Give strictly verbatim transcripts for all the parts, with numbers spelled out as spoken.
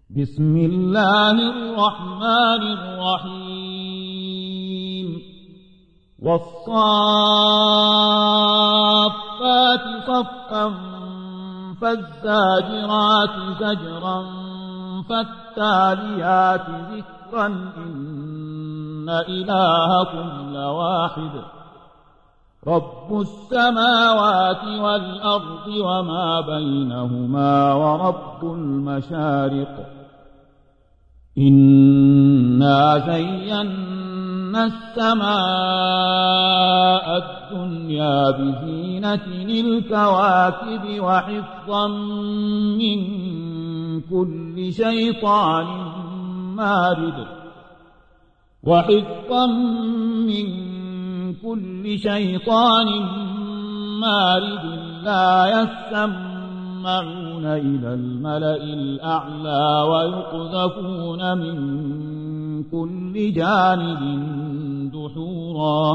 بسم الله الرحمن الرحيم والصافات صفا فالزاجرات زجرا فالتاليات ذكرا إن إلهكم لواحد رب السماوات والأرض وما بينهما ورب المشارق إنا زينا السماء الدنيا بزينة الكواكب وحفظا من كل شيطان مارد وحفظا من كل شيطان مارد لا يسمعون إلى الملأ الأعلى ويقذفون من كل جانب دحورا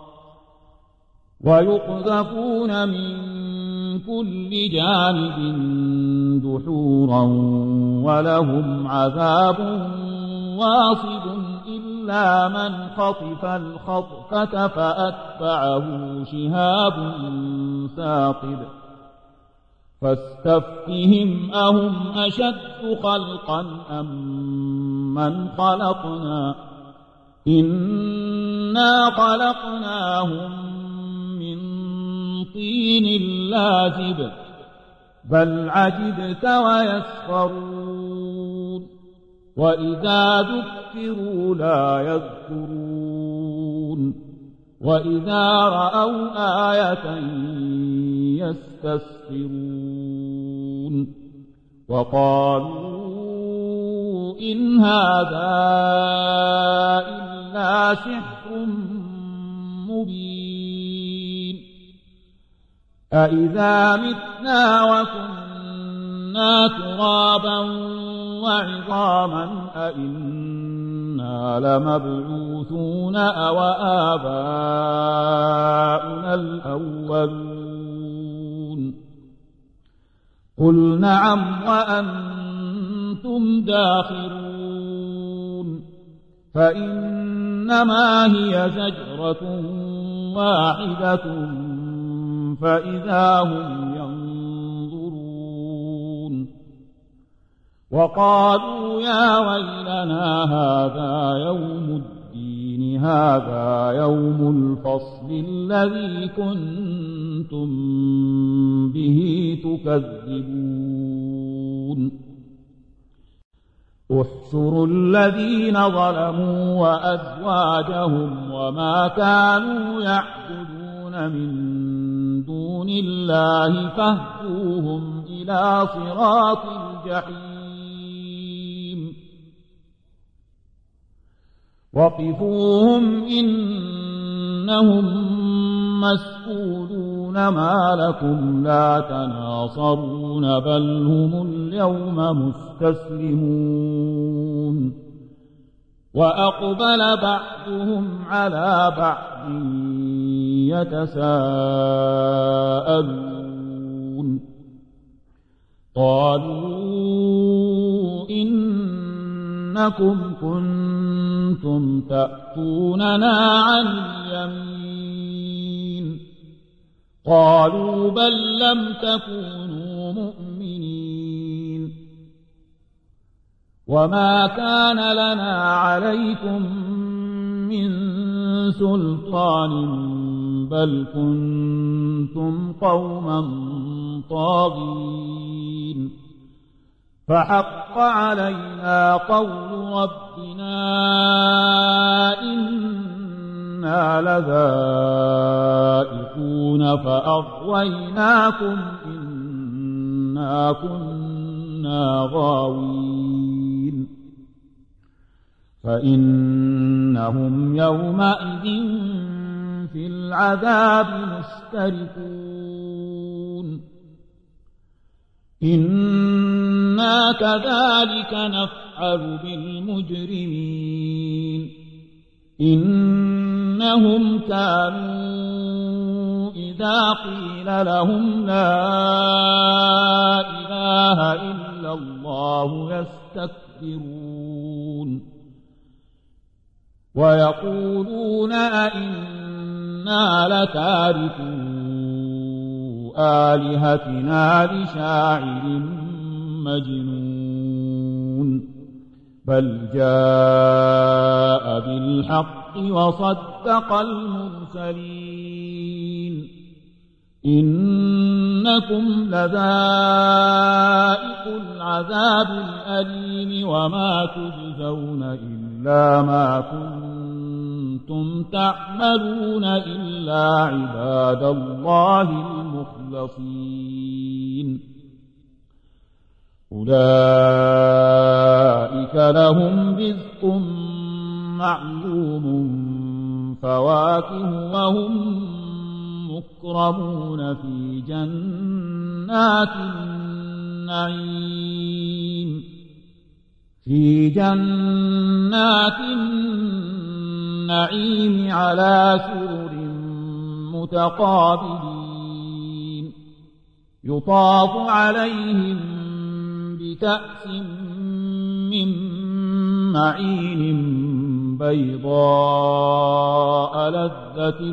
ويقذفون من كل جانب دحورا ولهم عذاب واصب إلا من خطف الخطفة فأتبعه شهاب ثاقب فاستفتهم أهم أشد خلقا أم من خلقنا إنا خلقناهم من طين لازب بل عجبت ويسخرون وإذا ذكروا لا يذكرون وإذا رأوا آية يستسخرون وقالوا إن هذا إلا سحر مبين أإذا متنا وكنا ترابا وعظاما أئنا لمبعوثون أو آباؤنا الأولون قل نعم وأنتم داخرون فإنما هي زجرة واحدة فإذا هم ينظرون وقالوا يا ويلنا هذا يوم الدين هذا يوم الفصل الذي كنتم به تكذبون احشروا الذين ظلموا وأزواجهم وما كانوا يعبدون من دون الله فاهدوهم إلى صراط الجحيم وقفوهم إنهم مسؤولون ما لكم لا تناصرون بل هم اليوم مستسلمون وأقبل بعضهم على بعض يتساءلون قالوا إنكم كنتم تأتوننا عن اليمين قالوا بل لم تكونوا مؤمنين وما كان لنا عليكم من سلطان بل كنتم قوما طاغين فحق علينا قول ربنا إنا لذائقون فأغويناكم إنا كنا غاوين فإنهم يومئذ في العذاب مشتركون إنا كذلك نفعل بالمجرمين إنهم كانوا إذا قيل لهم لا إله إلا إلا الله يستكبرون ويقولون أئنا لتاركو آلهتنا لشاعر مجنون بل جاء بالحق وصدق المرسلين إنكم لذائق العذاب الأليم وما تجزون إلا ما كنتم تعملون إلا عباد الله المخلصين أولئك لهم رزق معلوم فواكه وهم مكرمون في جنات النعيم في جنات النعيم على سرر متقابلين يطاف عليهم بكأس من معين بيضاء لذة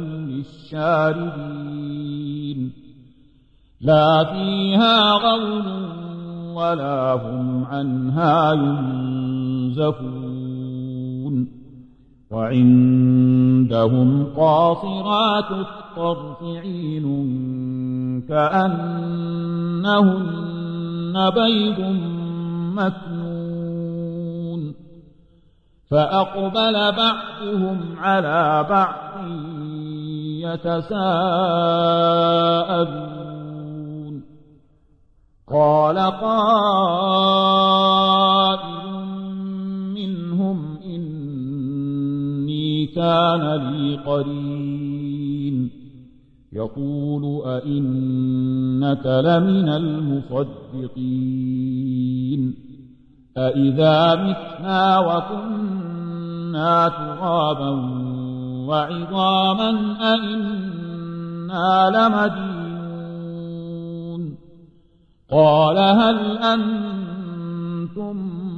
للشاربين لا فيها غول ولا هم عنها ينزفون وعندهم قاصرات الطرف عين كأنهن بيض مكنون فأقبل بعضهم على بعض يتساءلون قال قائل منهم إني كان لي قرين يقول أئنك لمن المصدقين أإذا متنا وكنا ترابا وعظاما أئنا لمدينون قال هل أنتم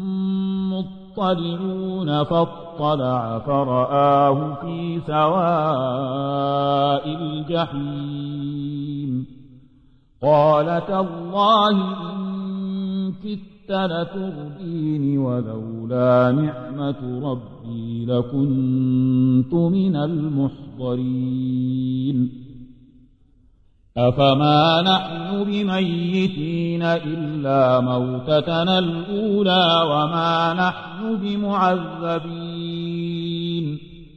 مطلعون فاطلع فرآه في سواء الجحيم قال تالله إن كدت لتردين ولولا نعمة ربي لكنت من المحضرين أفما نحن بميتين إلا موتتنا الأولى وما نحن بمعذبين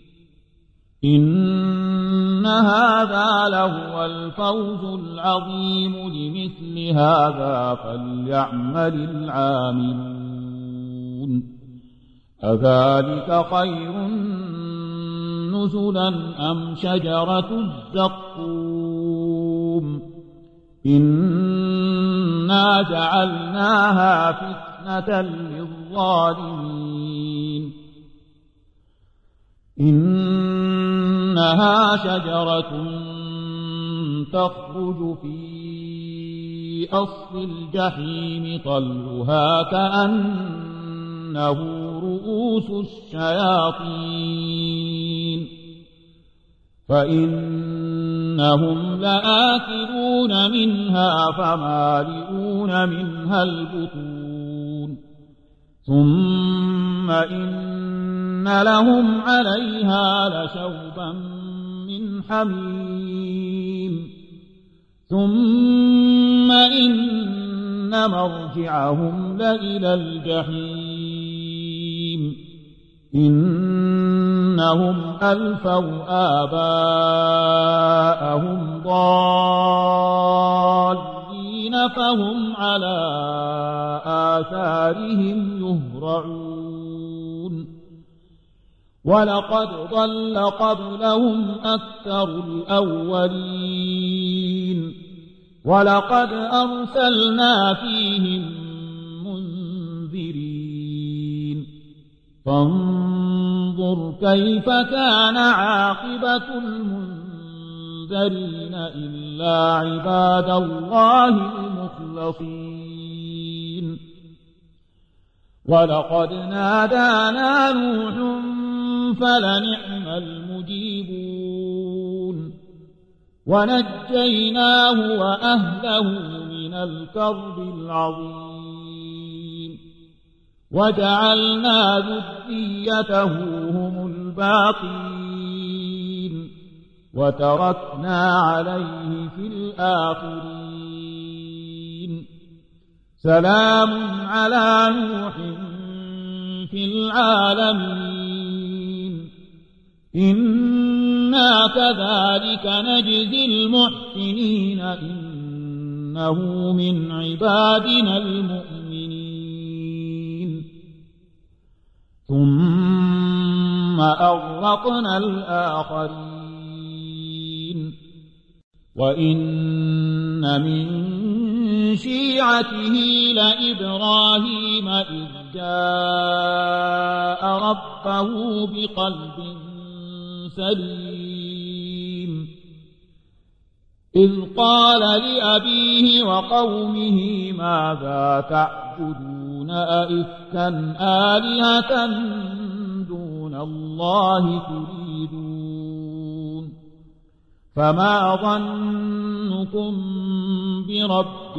إن هذا لهو الفوز العظيم لمثل هذا فليعمل العاملون أذلك خير نزلا أم شجرة الزقوم إنا جعلناها فتنة للظالمين إنها شجرة تخرج في أصل الجحيم طلعها كأنه رؤوس الشياطين فإنهم لآكلون منها فمالئون منها البطون ثم إن لهم عليها لشوبا من حميم ثم إن مرجعهم لإلى الجحيم إنهم ألفوا آباءهم ضالين فهم على آثارهم يهرعون ولقد ضل قبلهم أكثر الأولين ولقد أرسلنا فيهم منذرين فانظر كيف كان عاقبة المنذرين إلا عباد الله المخلصين ولقد نادانا نوح فلنعم المجيبون ونجيناه وأهله من الكرب العظيم وجعلنا ذريته هم الباقين وتركنا عليه في الآخرين سلام على نوح في العالمين إنا كذلك نجزي المحسنين إنه من عبادنا المؤمنين ثم أغرقنا الآخرين وإن من شيعته لإبراهيم إذ جاء ربه بقلب سليم إذ قال لأبيه وقومه ماذا تعبدون أئفكا آلهة دون الله تريدون فما ظنكم برب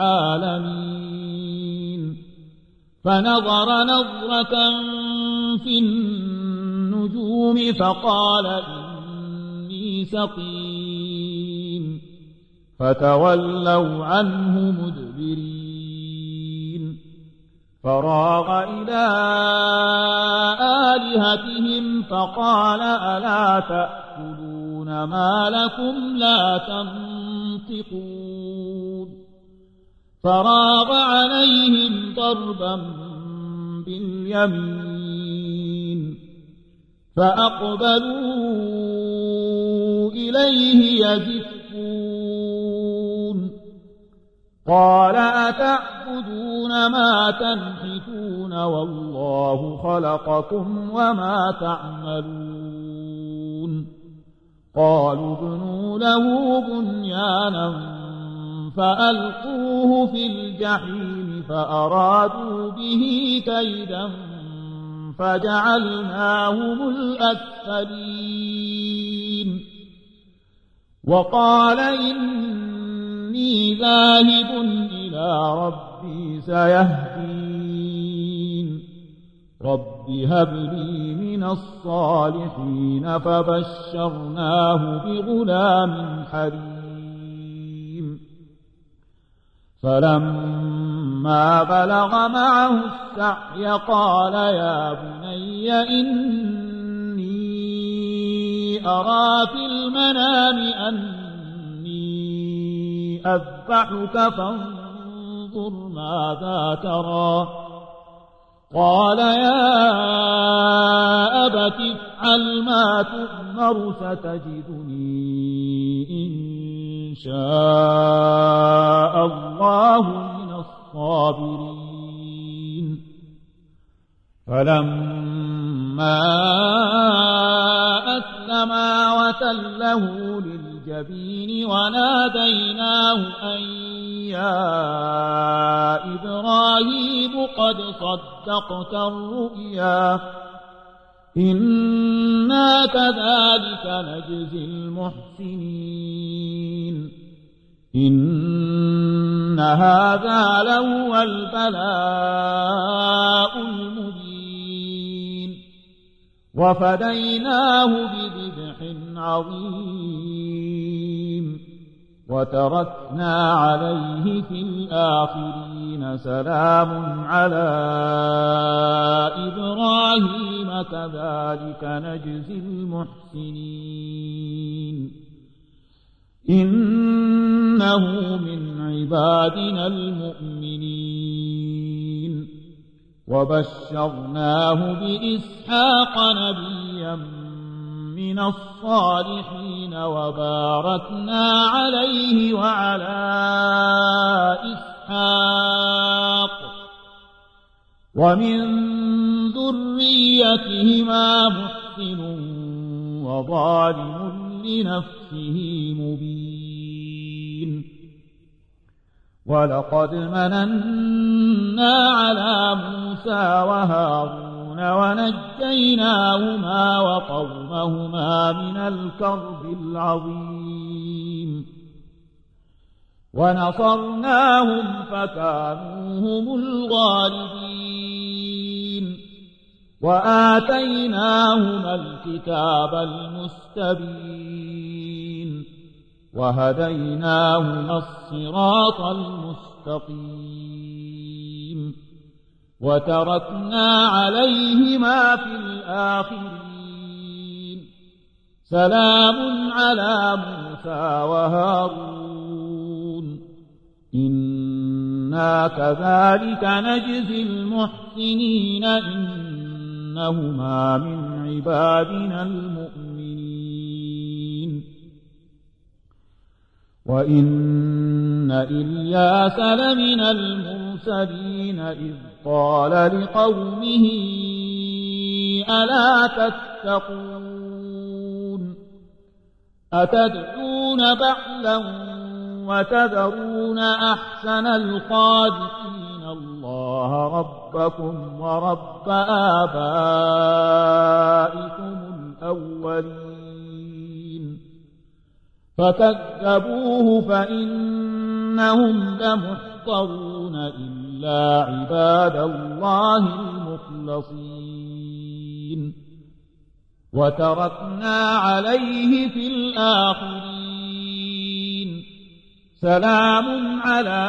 العالمين فنظر نظرة في النجوم فقال إني سقيم فتولوا عنه مدبرين فراغ إلى آلهتهم فقال ألا تأكلون ما لكم لا تنطقون فراغ عليهم ضربا باليمين فأقبلوا إليه يزفون قال أتعبدون ما تنحتون والله خلقكم وما تعملون قالوا ابنوا له بنيانا فألقوه في الجحيم فأرادوا به كيدا فجعلناهم الأسفلين وقال إني ذاهب إلى ربي سيهدين رب هب لي من الصالحين فبشرناه بغلام حليم فلما بلغ معه السعي قال يا بني إني أرى في المنام أني أذبحك فانظر ماذا ترى قال يا أبت افعل ما تؤمر ستجدني إن شاء الله من الصابرين فلما أسلما وتله للجبين وناديناه أن يا إبراهيم قد صدقت الرؤيا إنا كذلك نجزي المحسنين إن هذا لهو البلاء المبين وفديناه بذبح عظيم وتركنا عليه في الآخرين سلام على إبراهيم كذلك نجزي المحسنين إنه من عبادنا المؤمنين وبشرناه بإسحاق نبيا من الصالحين وباركنا عليه وعلى إسحاق ومن ذريتهما محسن وظالم لنفسه مبين ولقد مننا على موسى وهارون ونجيناهما وقومهما من الكرب العظيم ونصرناهم فكانوا هم الغالبين وآتيناهما الكتاب المستبين وهديناهما الصراط المستقيم وتركنا عليهما في الآخرين سلام على موسى وهارون إنا كذلك نجزي المحسنين إنهما من عبادنا المؤمنين وإن إلياس لمن المرسلين إذ قال لقومه ألا تتقون أتدعون بعلا وتذرون أحسن الخالقين الله ربكم ورب آبائكم الأولين فكذبوه فإنهم لمحضرون إلا عباد الله المخلصين وتركنا عليه في الآخرين سلام على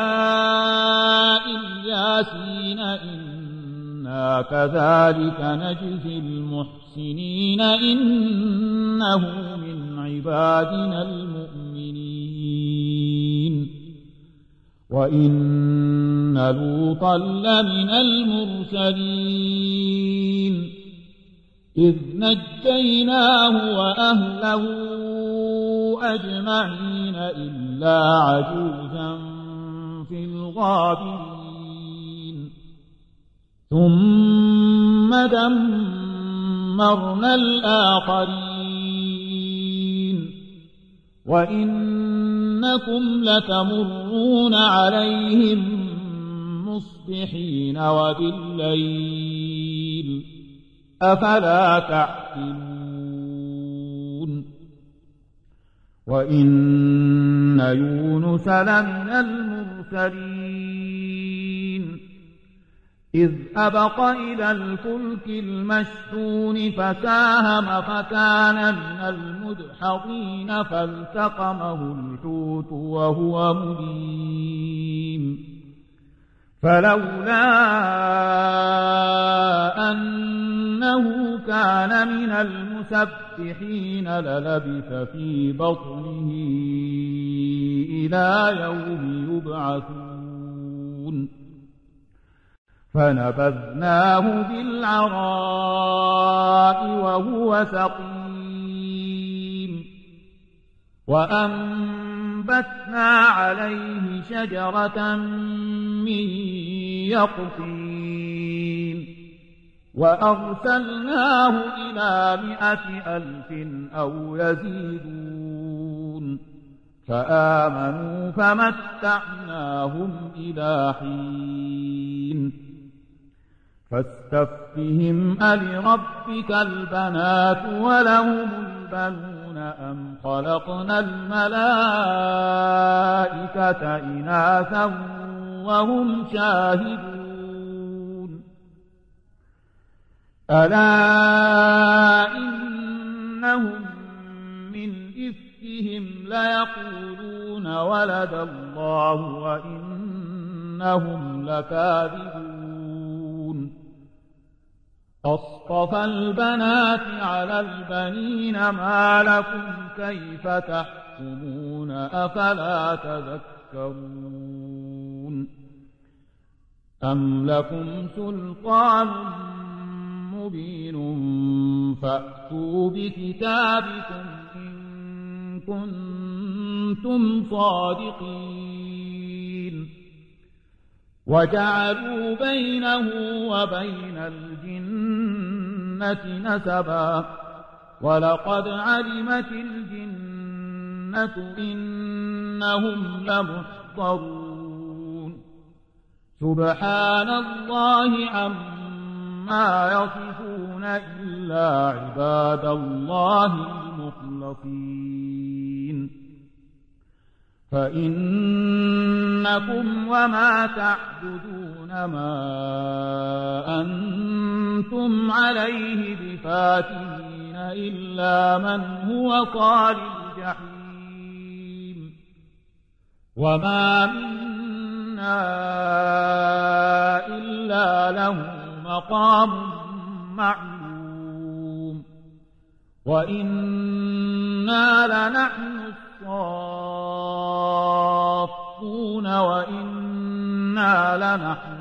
الياسين إنا كذلك نجزي المحسنين إنه من عبادنا المؤمنين وإن لوطا لمن المرسلين إذ نجيناه وأهله أجمعين إلا عجوزا في الغابرين ثم دمرنا الآخرين وإنكم لتمرون عليهم مصبحين وبالليل أفلا تعقلون وإن يونس لمن المرسلين إذ أبق إلى الفلك المشحون فساهم فكان من المدحضين فالتقمه الحوت وهو مليم فلولا أنه كان من المسبحين للبث في بطنه إلى يوم يبعثون فنبذناه بالعراء وهو سقيم وأنبتنا عليه شجرة من يقطين وأرسلناه إلى مائة ألف أو يزيدون فآمنوا فمتعناهم إلى حين فاستفتهم ألربك البنات ولهم البنون أم خلقنا الملائكة إناثا وهم شاهدون ألا إنهم من إفكهم ليقولون ولد الله وإنهم لكاذبون أصطفى البنات على البنين ما لكم كيف تحكمون أفلا تذكرون أم لكم سلطان مبين فأتوا بكتابكم إن كنتم صادقين وجعلوا بينه وبين الجنة نسبا ولقد علمت الجنة إنهم لمحضرون سبحان الله عما يصفون إلا عباد الله المخلصين فإنكم وما تعبدون ما أنتم عليه بفاتنين إلا من هو صال الجحيم وما منا إلا له مقام معلوم وإنا لنحن الصافون وإنا لنحن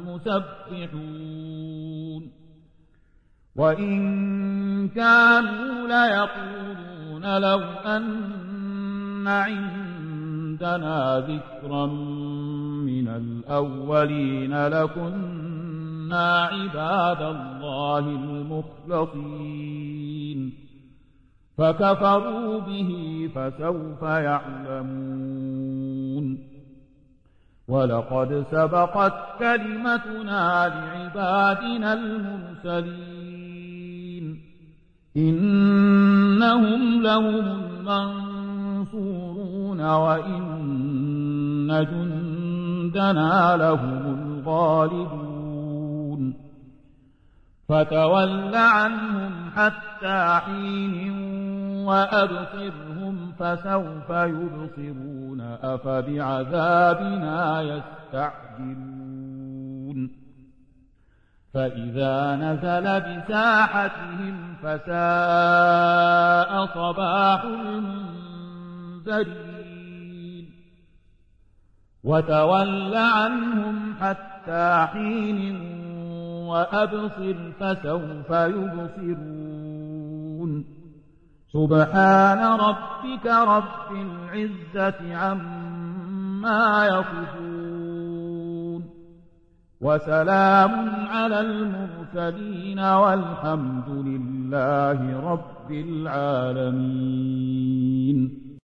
المسبحون وإن كانوا ليقولون لو أن عندنا ذكرا من الأولين لكنا عباد الله المخلصين فكفروا به فسوف يعلمون ولقد سبقت كلمتنا لعبادنا المرسلين إنهم لهم المنصورون وإن جندنا لهم الغالبون فتول عنهم حتى حين وأبصرهم فسوف يبصرون أفبعذابنا يستعجلون فإذا نزل بساحتهم فساء صباح المنذرين وتول عنهم حتى حين وأبصر فسوف يبصرون سبحان ربك رب العزة عما يصفون وسلام على المرسلين والحمد لله رب العالمين.